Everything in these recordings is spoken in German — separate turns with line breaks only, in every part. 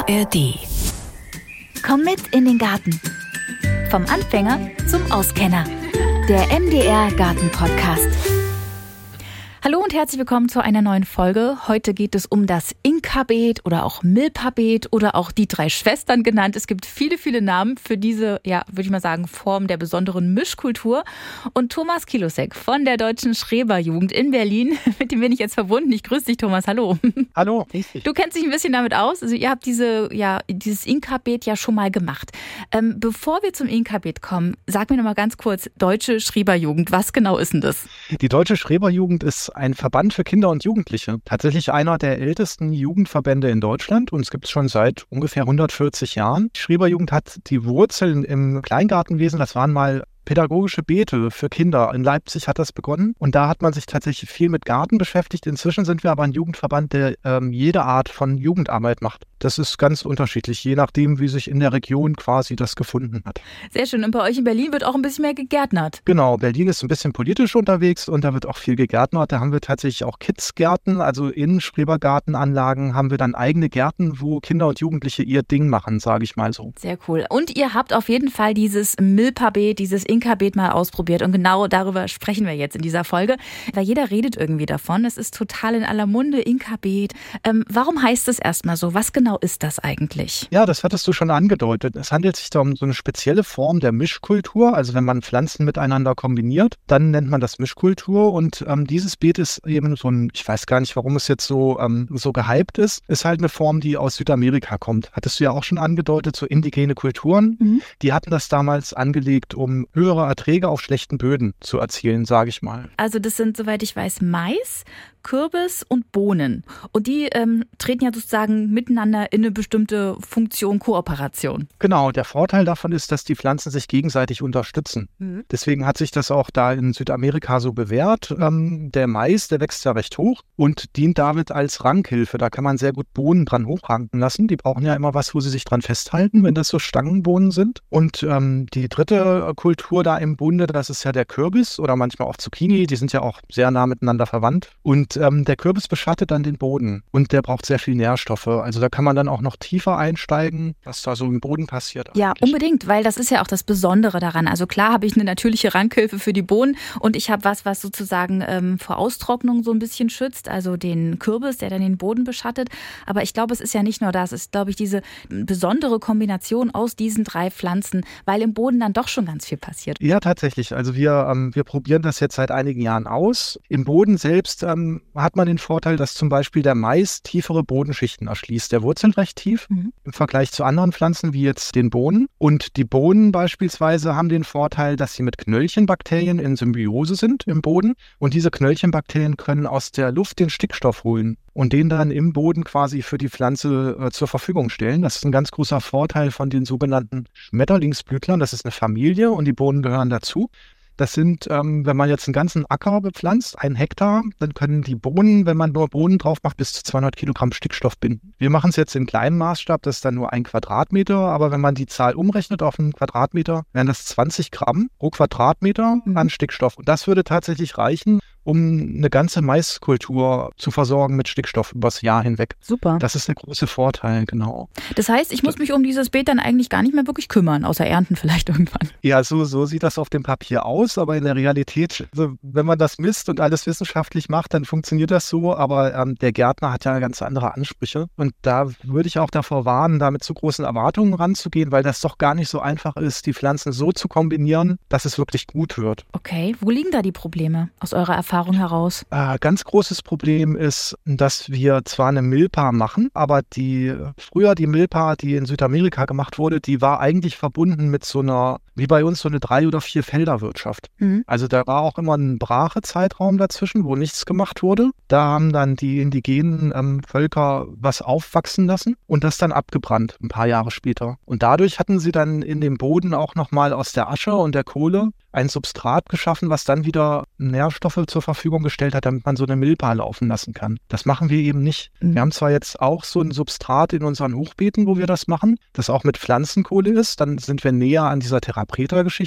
ARD. Komm mit in den Garten. Vom Anfänger zum Auskenner. Der MDR Garten Podcast. Hallo und herzlich willkommen zu einer neuen Folge. Heute geht es um das Inka-Beet oder auch Milpa-Beet oder auch die drei Schwestern genannt. Es gibt viele, viele Namen für diese, ja, würde ich mal sagen, Form der besonderen Mischkultur. Und Thomas Kilosek von der Deutschen Schreberjugend in Berlin, mit dem bin ich jetzt verbunden. Ich grüße dich, Thomas. Hallo.
Hallo.
Du kennst dich ein bisschen damit aus. Also ihr habt dieses Inka-Beet ja schon mal gemacht. Bevor wir zum Inka-Beet kommen, sag mir noch mal ganz kurz, Deutsche Schreberjugend, was genau ist denn das?
Die Deutsche Schreberjugend ist ein Verband für Kinder und Jugendliche. Tatsächlich einer der ältesten Jugendverbände in Deutschland und es gibt es schon seit ungefähr 140 Jahren. Die Schreberjugend hat die Wurzeln im Kleingartenwesen, das waren mal pädagogische Beete für Kinder. In Leipzig hat das begonnen und da hat man sich tatsächlich viel mit Garten beschäftigt. Inzwischen sind wir aber ein Jugendverband, der jede Art von Jugendarbeit macht. Das ist ganz unterschiedlich, je nachdem, wie sich in der Region quasi das gefunden hat.
Sehr schön. Und bei euch in Berlin wird auch ein bisschen mehr gegärtnert.
Genau, Berlin ist ein bisschen politisch unterwegs und da wird auch viel gegärtnert. Da haben wir tatsächlich auch Kidsgärten, also in Schrebergartenanlagen haben wir dann eigene Gärten, wo Kinder und Jugendliche ihr Ding machen, sage ich mal so.
Sehr cool. Und ihr habt auf jeden Fall dieses Milpa-Beet, dieses Inka-Beet mal ausprobiert und genau darüber sprechen wir jetzt in dieser Folge, weil jeder redet irgendwie davon. Es ist total in aller Munde, Inka-Beet. Warum heißt es erstmal so? Was genau ist das eigentlich?
Ja, das hattest du schon angedeutet. Es handelt sich da um so eine spezielle Form der Mischkultur. Also wenn man Pflanzen miteinander kombiniert, dann nennt man das Mischkultur und dieses Beet ist eben so ein, ich weiß gar nicht, warum es jetzt so gehypt ist halt eine Form, die aus Südamerika kommt. Hattest du ja auch schon angedeutet, so indigene Kulturen. Mhm. Die hatten das damals angelegt, um höhere Erträge auf schlechten Böden zu erzielen, sage ich mal.
Also das sind, soweit ich weiß, Mais, Kürbis und Bohnen. Und die treten ja sozusagen miteinander in eine bestimmte Funktion, Kooperation.
Genau, der Vorteil davon ist, dass die Pflanzen sich gegenseitig unterstützen. Mhm. Deswegen hat sich das auch da in Südamerika so bewährt. Der Mais, der wächst ja recht hoch und dient damit als Rankhilfe. Da kann man sehr gut Bohnen dran hochranken lassen. Die brauchen ja immer was, wo sie sich dran festhalten, wenn das so Stangenbohnen sind. Und die dritte Kultur da im Bunde, das ist ja der Kürbis oder manchmal auch Zucchini. Die sind ja auch sehr nah miteinander verwandt. Und der Kürbis beschattet dann den Boden und der braucht sehr viel Nährstoffe. Also da kann man dann auch noch tiefer einsteigen, was da so im Boden passiert.
Ja, eigentlich. Unbedingt, weil das ist ja auch das Besondere daran. Also klar habe ich eine natürliche Rankhilfe für die Bohnen und ich habe was sozusagen vor Austrocknung so ein bisschen schützt, also den Kürbis, der dann den Boden beschattet. Aber ich glaube, es ist ja nicht nur das, es ist, glaube ich, diese besondere Kombination aus diesen drei Pflanzen, weil im Boden dann doch schon ganz viel passiert.
Ja, tatsächlich. Also wir probieren das jetzt seit einigen Jahren aus. Im Boden selbst hat man den Vorteil, dass zum Beispiel der Mais tiefere Bodenschichten erschließt. Der wurzelt recht tief im Vergleich zu anderen Pflanzen wie jetzt den Bohnen. Und die Bohnen beispielsweise haben den Vorteil, dass sie mit Knöllchenbakterien in Symbiose sind im Boden. Und diese Knöllchenbakterien können aus der Luft den Stickstoff holen und den dann im Boden quasi für die Pflanze zur Verfügung stellen. Das ist ein ganz großer Vorteil von den sogenannten Schmetterlingsblütlern. Das ist eine Familie und die Bohnen gehören dazu. Das sind, wenn man jetzt einen ganzen Acker bepflanzt, 1 Hektar, dann können die Bohnen, wenn man nur Bohnen drauf macht, bis zu 200 Kilogramm Stickstoff binden. Wir machen es jetzt in kleinem Maßstab, das ist dann nur 1 Quadratmeter, aber wenn man die Zahl umrechnet auf einen Quadratmeter, wären das 20 Gramm pro Quadratmeter an Stickstoff. Und das würde tatsächlich reichen, um eine ganze Maiskultur zu versorgen mit Stickstoff übers Jahr hinweg.
Super.
Das ist der große Vorteil, genau.
Das heißt, ich muss mich um dieses Beet dann eigentlich gar nicht mehr wirklich kümmern, außer ernten vielleicht irgendwann.
Ja, so sieht das auf dem Papier aus, aber in der Realität, also wenn man das misst und alles wissenschaftlich macht, dann funktioniert das so, aber der Gärtner hat ja ganz andere Ansprüche und da würde ich auch davor warnen, da mit zu großen Erwartungen ranzugehen, weil das doch gar nicht so einfach ist, die Pflanzen so zu kombinieren, dass es wirklich gut wird.
Okay, wo liegen da die Probleme aus eurer Erfahrung heraus?
Ganz großes Problem ist, dass wir zwar eine Milpa machen, aber die Milpa, die in Südamerika gemacht wurde, die war eigentlich verbunden mit so einer, wie bei uns, so eine 3- oder 4-Felder-Wirtschaft. Mhm. Also da war auch immer ein Brachezeitraum dazwischen, wo nichts gemacht wurde. Da haben dann die indigenen Völker was aufwachsen lassen und das dann abgebrannt, ein paar Jahre später. Und dadurch hatten sie dann in dem Boden auch nochmal aus der Asche und der Kohle ein Substrat geschaffen, was dann wieder Nährstoffe zur Verfügung gestellt hat, damit man so eine Milpa laufen lassen kann. Das machen wir eben nicht. Wir haben zwar jetzt auch so ein Substrat in unseren Hochbeeten, wo wir das machen, das auch mit Pflanzenkohle ist, dann sind wir näher an dieser Therapreta-Geschichte,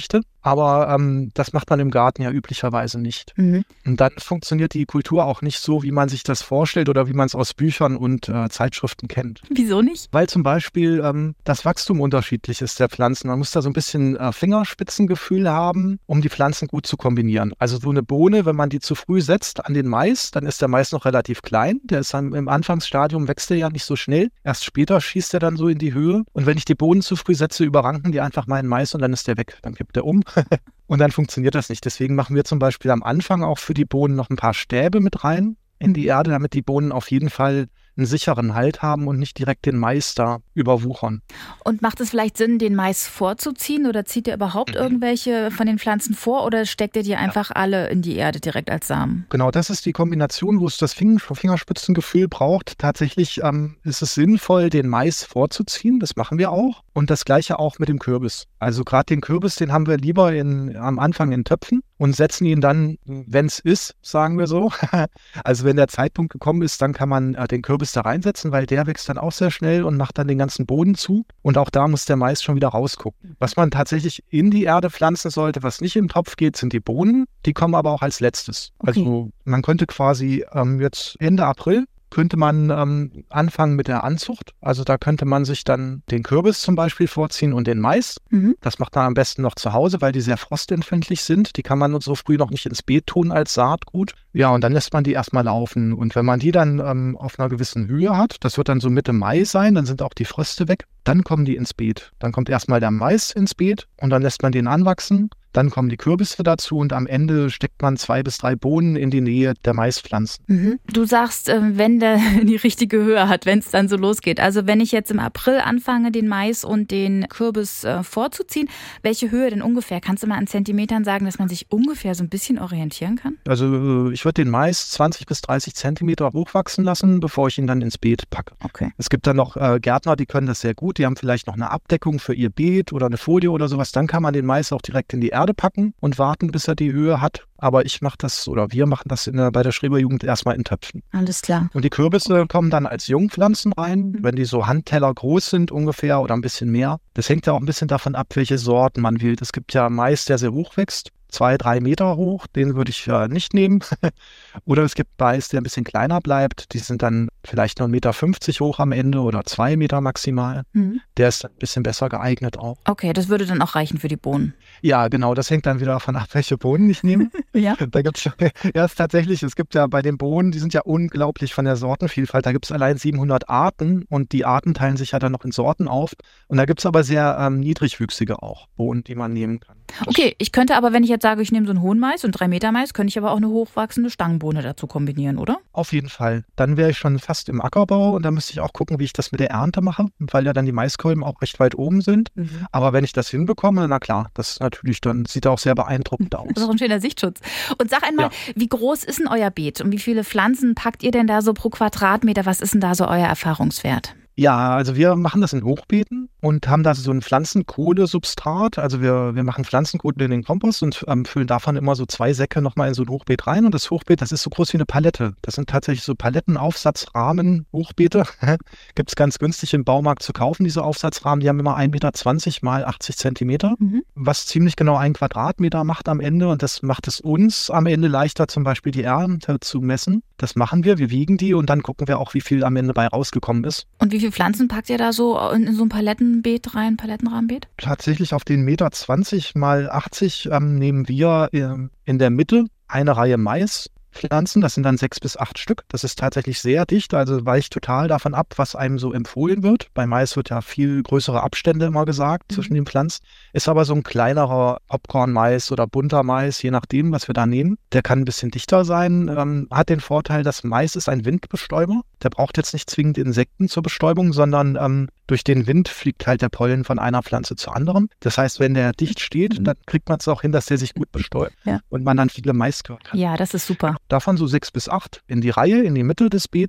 aber das macht man im Garten ja üblicherweise nicht. Und dann funktioniert die Kultur auch nicht so, wie man sich das vorstellt oder wie man es aus Büchern und Zeitschriften kennt.
Wieso nicht?
Weil zum Beispiel das Wachstum unterschiedlich ist der Pflanzen. Man muss da so ein bisschen Fingerspitzengefühl haben, um die Pflanzen gut zu kombinieren. Also so eine Bohne, wenn man die zu früh setzt an den Mais, dann ist der Mais noch relativ klein. Der ist dann im Anfangsstadium, wächst er ja nicht so schnell. Erst später schießt er dann so in die Höhe. Und wenn ich die Bohnen zu früh setze, überranken die einfach meinen Mais und dann ist der weg. Dann kippt er um. Und dann funktioniert das nicht. Deswegen machen wir zum Beispiel am Anfang auch für die Bohnen noch ein paar Stäbe mit rein in die Erde, damit die Bohnen auf jeden Fall einen sicheren Halt haben und nicht direkt den Mais da überwuchern.
Und macht es vielleicht Sinn, den Mais vorzuziehen oder zieht ihr überhaupt irgendwelche von den Pflanzen vor oder steckt ihr die einfach alle in die Erde direkt als Samen?
Genau, das ist die Kombination, wo es das Fingerspitzengefühl braucht. Tatsächlich ist es sinnvoll, den Mais vorzuziehen, das machen wir auch. Und das Gleiche auch mit dem Kürbis. Also gerade den Kürbis, den haben wir lieber am Anfang in Töpfen und setzen ihn dann, wenn es ist, sagen wir so. Also wenn der Zeitpunkt gekommen ist, dann kann man den Kürbis da reinsetzen, weil der wächst dann auch sehr schnell und macht dann den ganzen Boden zu. Und auch da muss der Mais schon wieder rausgucken. Was man tatsächlich in die Erde pflanzen sollte, was nicht im Topf geht, sind die Bohnen. Die kommen aber auch als letztes. Okay. Also man könnte quasi jetzt Ende April könnte man anfangen mit der Anzucht. Also da könnte man sich dann den Kürbis zum Beispiel vorziehen und den Mais. Das macht man am besten noch zu Hause, weil die sehr frostempfindlich sind. Die kann man so früh noch nicht ins Beet tun als Saatgut. Ja, und dann lässt man die erstmal laufen. Und wenn man die dann auf einer gewissen Höhe hat, das wird dann so Mitte Mai sein, dann sind auch die Fröste weg, dann kommen die ins Beet. Dann kommt erstmal der Mais ins Beet und dann lässt man den anwachsen. Dann kommen die Kürbisse dazu und am Ende steckt man 2 bis 3 Bohnen in die Nähe der Maispflanzen.
Du sagst, wenn der die richtige Höhe hat, wenn es dann so losgeht. Also wenn ich jetzt im April anfange, den Mais und den Kürbis vorzuziehen, welche Höhe denn ungefähr? Kannst du mal an Zentimetern sagen, dass man sich ungefähr so ein bisschen orientieren kann?
Also ich würde den Mais 20 bis 30 Zentimeter hochwachsen lassen, bevor ich ihn dann ins Beet packe.
Okay.
Es gibt dann noch Gärtner, die können das sehr gut. Die haben vielleicht noch eine Abdeckung für ihr Beet oder eine Folie oder sowas. Dann kann man den Mais auch direkt in die Erde packen und warten, bis er die Höhe hat. Aber ich mache das, oder wir machen das bei der Schreberjugend erstmal in Töpfen.
Alles klar.
Und die Kürbisse kommen dann als Jungpflanzen rein, wenn die so Handteller groß sind ungefähr oder ein bisschen mehr. Das hängt ja auch ein bisschen davon ab, welche Sorten man wählt. Es gibt ja Mais, der sehr hoch wächst. 2-3 Meter hoch, den würde ich nicht nehmen. Oder es gibt Mais, der ein bisschen kleiner bleibt. Die sind dann vielleicht nur 1,50 Meter hoch am Ende oder 2 Meter maximal. Der ist ein bisschen besser geeignet auch.
Okay, das würde dann auch reichen für die Bohnen.
Ja, genau. Das hängt dann wieder davon ab, welche Bohnen ich nehme.
Ja.
Da gibt's tatsächlich, es gibt ja bei den Bohnen, die sind ja unglaublich von der Sortenvielfalt. Da gibt es allein 700 Arten und die Arten teilen sich ja dann noch in Sorten auf. Und da gibt es aber sehr niedrigwüchsige auch Bohnen, die man nehmen kann.
Okay, ich könnte aber, wenn ich jetzt sage, ich nehme so einen hohen Mais und 3 Meter Mais, könnte ich aber auch eine hochwachsende Stangenbohne dazu kombinieren, oder?
Auf jeden Fall. Dann wäre ich schon fast im Ackerbau und dann müsste ich auch gucken, wie ich das mit der Ernte mache, weil ja dann die Maiskolben auch recht weit oben sind. Aber wenn ich das hinbekomme, na klar, das ist natürlich, dann sieht er auch sehr beeindruckend aus.
Das ist auch ein schöner Sichtschutz. Und sag einmal, Wie groß ist denn euer Beet und wie viele Pflanzen packt ihr denn da so pro Quadratmeter? Was ist denn da so euer Erfahrungswert?
Ja, also wir machen das in Hochbeeten und haben da so ein Pflanzenkohlesubstrat. Also wir machen Pflanzenkohle in den Kompost und füllen davon immer so 2 Säcke nochmal in so ein Hochbeet rein. Und das Hochbeet, das ist so groß wie eine Palette. Das sind tatsächlich so Palettenaufsatzrahmen, Hochbeete. Gibt es ganz günstig im Baumarkt zu kaufen, diese Aufsatzrahmen. Die haben immer 1,20 Meter mal 80 Zentimeter, was ziemlich genau 1 Quadratmeter macht am Ende. Und das macht es uns am Ende leichter, zum Beispiel die Ernte zu messen. Das machen wir wiegen die und dann gucken wir auch, wie viel am Ende bei rausgekommen ist.
Und wie viele Pflanzen packt ihr da so in so ein Palettenbeet rein, Palettenrahmenbeet?
Tatsächlich auf den 1,20 Meter mal 80 nehmen wir in der Mitte eine Reihe Maispflanzen. Das sind dann 6 bis 8 Stück. Das ist tatsächlich sehr dicht, also weicht total davon ab, was einem so empfohlen wird. Bei Mais wird ja viel größere Abstände immer gesagt zwischen den Pflanzen. Ist aber so ein kleinerer Popcorn-Mais oder bunter Mais, je nachdem, was wir da nehmen. Der kann ein bisschen dichter sein, hat den Vorteil, dass Mais ist ein Windbestäuber. Der braucht jetzt nicht zwingend Insekten zur Bestäubung, sondern durch den Wind fliegt halt der Pollen von einer Pflanze zur anderen. Das heißt, wenn der dicht steht, dann kriegt man es auch hin, dass der sich gut bestäubt und man dann viele Maiskörner hat.
Ja, das ist super.
Davon so 6 bis 8 in die Reihe, in die Mitte des Beetes.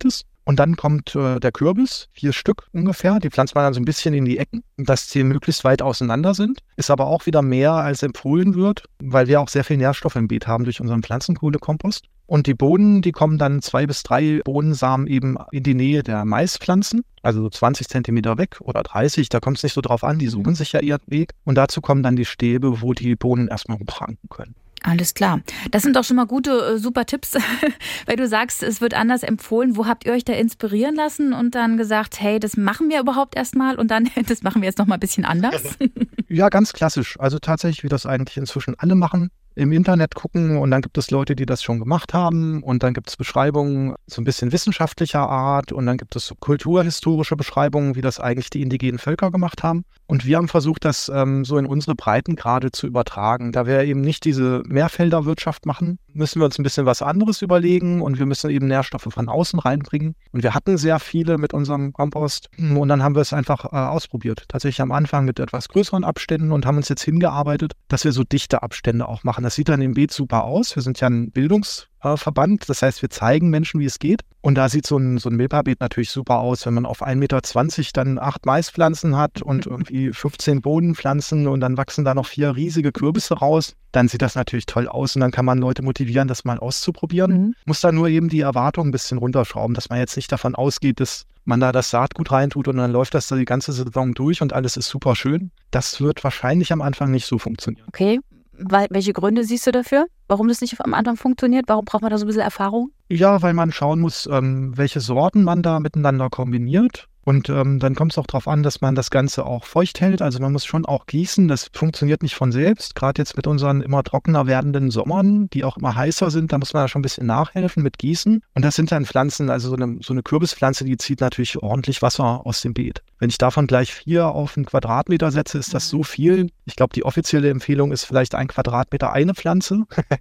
Und dann kommt der Kürbis, 4 Stück ungefähr. Die pflanzt man dann so ein bisschen in die Ecken, dass die möglichst weit auseinander sind. Ist aber auch wieder mehr, als empfohlen wird, weil wir auch sehr viel Nährstoffe im Beet haben durch unseren Pflanzenkohlekompost. Und die Bohnen, die kommen dann 2 bis 3 Bohnensamen eben in die Nähe der Maispflanzen, also so 20 Zentimeter weg oder 30, da kommt es nicht so drauf an, die suchen sich ja ihren Weg. Und dazu kommen dann die Stäbe, wo die Bohnen erstmal hochranken können.
Alles klar. Das sind doch schon mal gute, super Tipps, weil du sagst, es wird anders empfohlen. Wo habt ihr euch da inspirieren lassen und dann gesagt, hey, das machen wir überhaupt erstmal und dann, das machen wir jetzt noch mal ein bisschen anders?
Ja, ganz klassisch. Also tatsächlich, wie das eigentlich inzwischen alle machen. Im Internet gucken und dann gibt es Leute, die das schon gemacht haben und dann gibt es Beschreibungen so ein bisschen wissenschaftlicher Art und dann gibt es so kulturhistorische Beschreibungen, wie das eigentlich die indigenen Völker gemacht haben. Und wir haben versucht, das so in unsere Breitengrade zu übertragen. Da wir eben nicht diese Mehrfelderwirtschaft machen, müssen wir uns ein bisschen was anderes überlegen und wir müssen eben Nährstoffe von außen reinbringen. Und wir hatten sehr viele mit unserem Kompost und dann haben wir es einfach ausprobiert. Tatsächlich am Anfang mit etwas größeren Abständen und haben uns jetzt hingearbeitet, dass wir so dichte Abstände auch machen. Das sieht dann im Beet super aus. Wir sind ja ein Bildungsverband, das heißt, wir zeigen Menschen, wie es geht. Und da sieht so ein Milpa-Beet natürlich super aus, wenn man auf 1,20 Meter dann 8 Maispflanzen hat und irgendwie 15 Bohnenpflanzen und dann wachsen da noch 4 riesige Kürbisse raus. Dann sieht das natürlich toll aus und dann kann man Leute motivieren, das mal auszuprobieren. Muss da nur eben die Erwartungen ein bisschen runterschrauben, dass man jetzt nicht davon ausgeht, dass man da das Saatgut reintut und dann läuft das da die ganze Saison durch und alles ist super schön. Das wird wahrscheinlich am Anfang nicht so funktionieren.
Okay. Welche Gründe siehst du dafür? Warum das nicht am Anfang funktioniert? Warum braucht man da so ein bisschen Erfahrung?
Ja, weil man schauen muss, welche Sorten man da miteinander kombiniert. Und dann kommt es auch darauf an, dass man das Ganze auch feucht hält. Also man muss schon auch gießen. Das funktioniert nicht von selbst. Gerade jetzt mit unseren immer trockener werdenden Sommern, die auch immer heißer sind, da muss man da schon ein bisschen nachhelfen mit Gießen. Und das sind dann Pflanzen, also so eine Kürbispflanze, die zieht natürlich ordentlich Wasser aus dem Beet. Wenn ich davon gleich 4 auf einen Quadratmeter setze, ist das so viel. Ich glaube, die offizielle Empfehlung ist vielleicht 1 Quadratmeter eine Pflanze.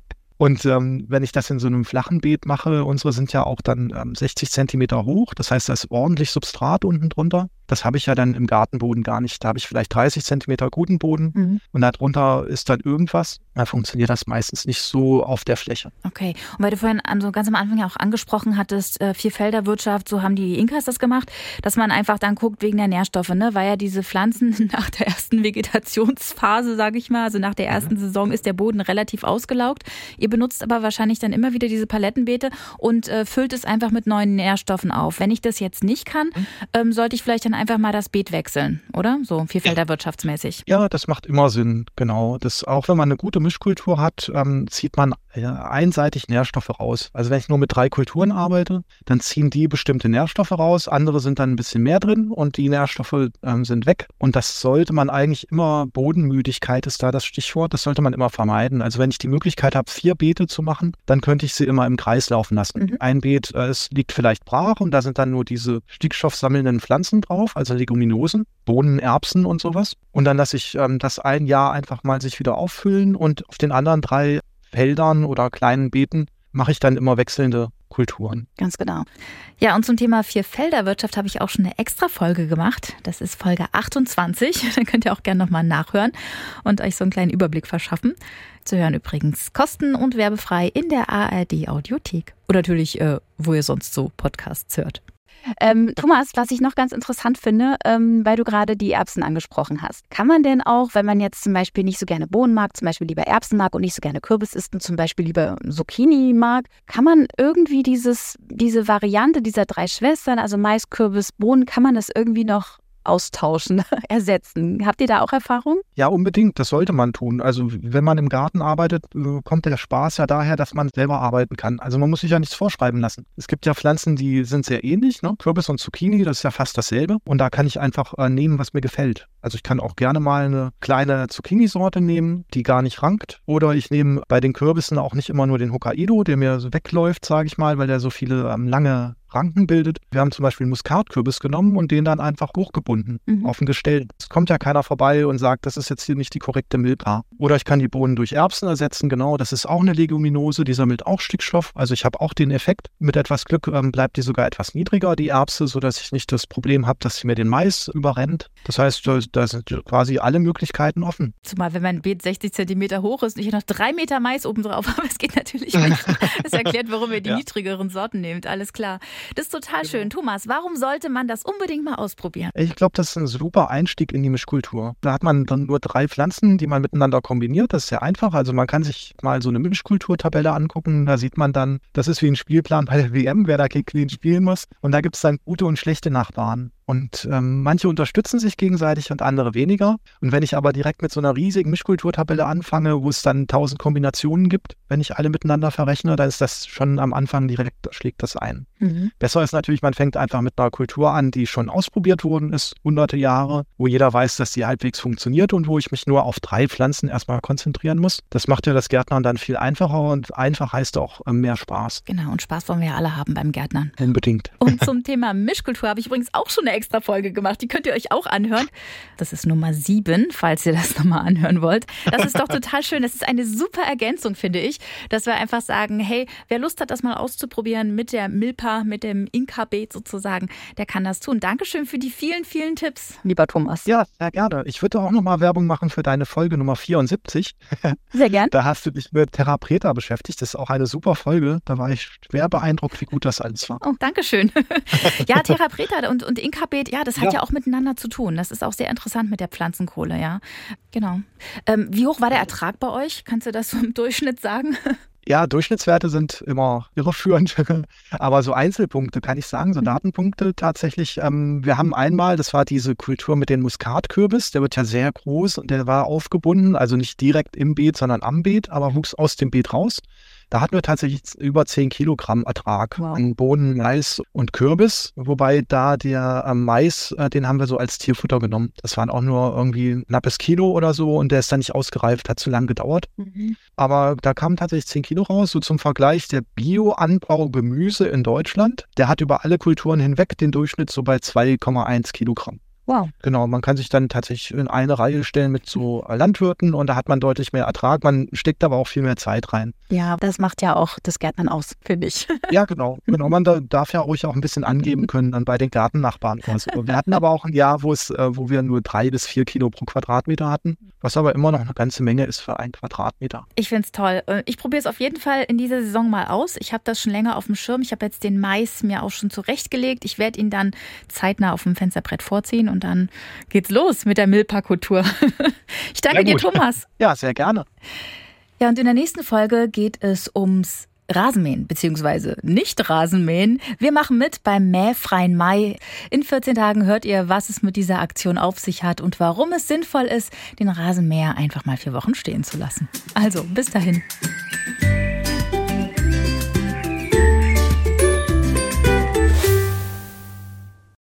Und wenn ich das in so einem flachen Beet mache, unsere sind ja auch dann 60 Zentimeter hoch, das heißt, da ist ordentlich Substrat unten drunter. Das habe ich ja dann im Gartenboden gar nicht. Da habe ich vielleicht 30 Zentimeter guten Boden und darunter ist dann irgendwas. Da funktioniert das meistens nicht so auf der Fläche.
Okay. Und weil du vorhin so ganz am Anfang ja auch angesprochen hattest, Vierfelderwirtschaft, so haben die Inkas das gemacht, dass man einfach dann guckt wegen der Nährstoffe, ne? Weil ja diese Pflanzen nach der ersten Vegetationsphase, sage ich mal, also nach der ersten Saison ist der Boden relativ ausgelaugt. Ihr benutzt aber wahrscheinlich dann immer wieder diese Palettenbeete und füllt es einfach mit neuen Nährstoffen auf. Wenn ich das jetzt nicht kann, sollte ich vielleicht dann einfach mal das Beet wechseln, oder? So vierfelderwirtschaftsmäßig.
Ja, das macht immer Sinn, genau. Das, auch wenn man eine gute Mischkultur hat, zieht man einseitig Nährstoffe raus. Also wenn ich nur mit 3 Kulturen arbeite, dann ziehen die bestimmte Nährstoffe raus, andere sind dann ein bisschen mehr drin und die Nährstoffe sind weg. Und das sollte man eigentlich immer, Bodenmüdigkeit ist da das Stichwort, das sollte man immer vermeiden. Also wenn ich die Möglichkeit habe, 4 Beete zu machen, dann könnte ich sie immer im Kreis laufen lassen. Ein Beet, es liegt vielleicht brach und da sind dann nur diese stickstoffsammelnden Pflanzen drauf, also Leguminosen, Bohnen, Erbsen und sowas. Und dann lasse ich das ein Jahr einfach mal sich wieder auffüllen und auf den anderen 3 Feldern oder kleinen Beeten mache ich dann immer wechselnde Kulturen.
Ganz genau. Ja, und zum Thema Vierfelderwirtschaft habe ich auch schon eine extra Folge gemacht. Das ist Folge 28. Da könnt ihr auch gerne nochmal nachhören und euch so einen kleinen Überblick verschaffen. Zu hören übrigens kosten- und werbefrei in der ARD-Audiothek. Oder natürlich, wo ihr sonst so Podcasts hört. Thomas, was ich noch ganz interessant finde, weil du gerade die Erbsen angesprochen hast. Kann man denn auch, wenn man jetzt zum Beispiel nicht so gerne Bohnen mag, zum Beispiel lieber Erbsen mag und nicht so gerne Kürbis isst und zum Beispiel lieber Zucchini mag, kann man irgendwie diese Variante dieser 3 Schwestern, also Mais, Kürbis, Bohnen, kann man das irgendwie noch austauschen, ersetzen? Habt ihr da auch Erfahrung?
Ja, unbedingt. Das sollte man tun. Also wenn man im Garten arbeitet, kommt der Spaß ja daher, dass man selber arbeiten kann. Also man muss sich ja nichts vorschreiben lassen. Es gibt ja Pflanzen, die sind sehr ähnlich, ne? Kürbis und Zucchini, das ist ja fast dasselbe. Und da kann ich einfach nehmen, was mir gefällt. Also ich kann auch gerne mal eine kleine Zucchini-Sorte nehmen, die gar nicht rankt. Oder ich nehme bei den Kürbissen auch nicht immer nur den Hokkaido, der mir so wegläuft, sage ich mal, weil der so viele lange Ranken bildet. Wir haben zum Beispiel einen Muskatkürbis genommen und den dann einfach hochgebunden auf ein Gestell. Es kommt ja keiner vorbei und sagt, das ist jetzt hier nicht die korrekte Milpa. Oder ich kann die Bohnen durch Erbsen ersetzen, genau. Das ist auch eine Leguminose, die sammelt auch Stickstoff. Also ich habe auch den Effekt. Mit etwas Glück bleibt die sogar etwas niedriger, die Erbse, sodass ich nicht das Problem habe, dass sie mir den Mais überrennt. Das heißt, da sind quasi alle Möglichkeiten offen.
Zumal, wenn mein Beet 60 Zentimeter hoch ist und ich noch 3 Meter Mais oben drauf habe, das geht natürlich nicht. Das erklärt, warum ihr die niedrigeren Sorten nehmt, alles klar. Das ist total schön. Thomas, warum sollte man das unbedingt mal ausprobieren?
Ich glaube, das ist ein super Einstieg in die Mischkultur. Da hat man dann nur 3 Pflanzen, die man miteinander kombiniert. Das ist sehr einfach. Also man kann sich mal so eine Mischkulturtabelle angucken. Da sieht man dann, das ist wie ein Spielplan bei der WM, wer da gegen wen spielen muss. Und da gibt es dann gute und schlechte Nachbarn. Und manche unterstützen sich gegenseitig und andere weniger. Und wenn ich aber direkt mit so einer riesigen Mischkulturtabelle anfange, wo es dann 1000 Kombinationen gibt, wenn ich alle miteinander verrechne, dann ist das schon am Anfang direkt, schlägt das ein. Besser ist natürlich, man fängt einfach mit einer Kultur an, die schon ausprobiert worden ist, hunderte Jahre, wo jeder weiß, dass die halbwegs funktioniert und wo ich mich nur auf 3 Pflanzen erstmal konzentrieren muss. Das macht ja das Gärtnern dann viel einfacher und einfach heißt auch mehr Spaß.
Genau, und Spaß wollen wir ja alle haben beim Gärtnern.
Unbedingt.
Und zum Thema Mischkultur habe ich übrigens auch schon eine extra Folge gemacht. Die könnt ihr euch auch anhören. Das ist Nummer 7, falls ihr das nochmal anhören wollt. Das ist doch total schön. Das ist eine super Ergänzung, finde ich, dass wir einfach sagen, hey, wer Lust hat, das mal auszuprobieren mit der Milpa, mit dem Inka-Beet sozusagen, der kann das tun. Dankeschön für die vielen, vielen Tipps, lieber Thomas.
Ja, sehr gerne. Ich würde auch nochmal Werbung machen für deine Folge Nummer 74.
Sehr gern.
Da hast du dich mit Terra Preta beschäftigt. Das ist auch eine super Folge. Da war ich schwer beeindruckt, wie gut das alles war.
Oh, Dankeschön. Ja, Terra Preta und Inka-Beet, ja, das hat ja auch miteinander zu tun. Das ist auch sehr interessant mit der Pflanzenkohle, ja. Genau. Wie hoch war der Ertrag bei euch? Kannst du das so im Durchschnitt sagen?
Ja, Durchschnittswerte sind immer irreführend, aber so Einzelpunkte kann ich sagen, so Datenpunkte tatsächlich. Wir haben einmal, das war diese Kultur mit den Muskatkürbis, der wird ja sehr groß und der war aufgebunden, also nicht direkt im Beet, sondern am Beet, aber wuchs aus dem Beet raus. Da hatten wir tatsächlich über 10 Kilogramm Ertrag an Bohnen, Mais und Kürbis, wobei da der Mais, den haben wir so als Tierfutter genommen. Das waren auch nur irgendwie ein knappes Kilo oder so und der ist dann nicht ausgereift, hat zu lang gedauert. Aber da kamen tatsächlich 10 Kilo raus. So zum Vergleich, der Bio-Anbau Gemüse in Deutschland, der hat über alle Kulturen hinweg den Durchschnitt so bei 2,1 Kilogramm.
Wow.
Genau, man kann sich dann tatsächlich in eine Reihe stellen mit so Landwirten und da hat man deutlich mehr Ertrag. Man steckt aber auch viel mehr Zeit rein.
Ja, das macht ja auch das Gärtnern aus, finde ich.
Ja, genau. Man darf ja ruhig auch ein bisschen angeben können dann bei den Gartennachbarn. Also, wir hatten aber auch ein Jahr, wo wir nur 3 bis 4 Kilo pro Quadratmeter hatten, was aber immer noch eine ganze Menge ist für 1 Quadratmeter.
Ich finde es toll. Ich probiere es auf jeden Fall in dieser Saison mal aus. Ich habe das schon länger auf dem Schirm. Ich habe jetzt den Mais mir auch schon zurechtgelegt. Ich werde ihn dann zeitnah auf dem Fensterbrett vorziehen und dann geht's los mit der Milpa-Kultur. Ich danke dir, Thomas.
Ja, sehr gerne.
Ja, und in der nächsten Folge geht es ums Rasenmähen bzw. Nicht-Rasenmähen. Wir machen mit beim Mähfreien Mai. In 14 Tagen hört ihr, was es mit dieser Aktion auf sich hat und warum es sinnvoll ist, den Rasenmäher einfach mal 4 Wochen stehen zu lassen. Also, bis dahin.